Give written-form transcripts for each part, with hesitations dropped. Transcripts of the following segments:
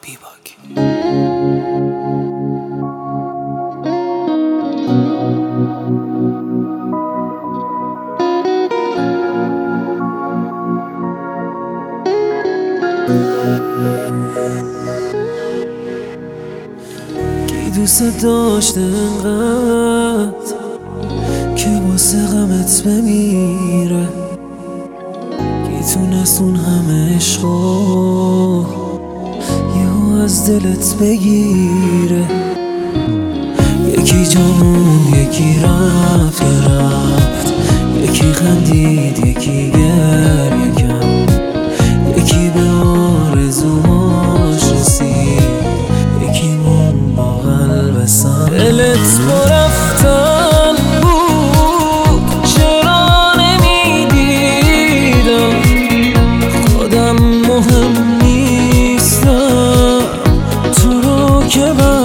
کی دوست داشته انقدر که واسه غمت بمیره، کی تونست اون همه عشقو یهو از دلت بگیره. یکی جامون یکی رفت یکی خندید یکی گریه کرد، یکی به آرزوهاش رسید یکی مون با قلب سنگ. دلت با رفتن بود چرا نمیدیدم، خودم مهم نیستم تو رو که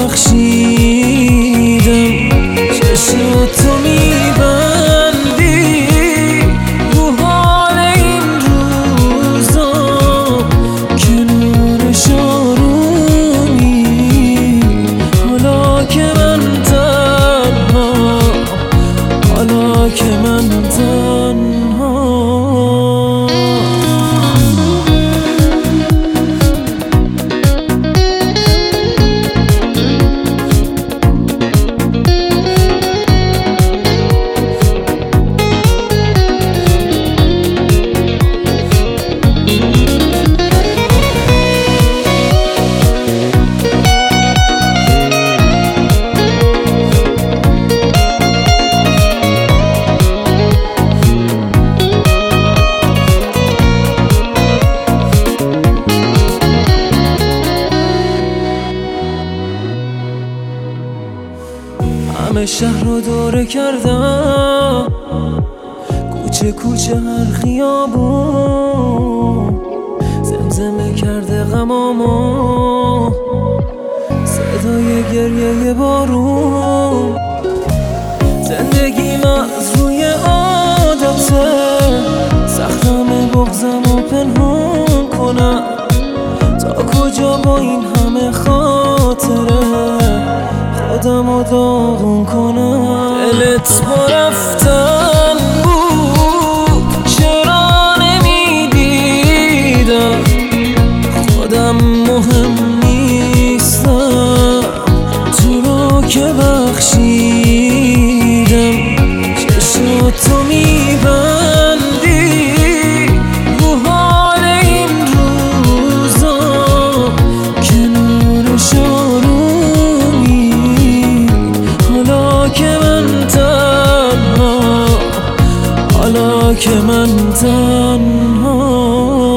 بخشیدم. چشمتو میبندی رو حال این روزا که نورش آرومی، حالا که من تنها، حالا که من تنها. همه شهر رو دوره کردم، کوچه کوچه هر خیابون زمزمه کرده غمامو، صدای گریه بارون. زندگیم از روی عادته، سختم بغضمو پنهون کنم، تا کجا با این همه خاطره خودمو داغون کنم. دلت با رفتن بود چرا نمیدیدم، خودم مهم نیستم تو رو که بخشیدم. چشمتو میبندی رو حال این روزا که نورش آرومی، حالا که من تنها، حالا که من تنها.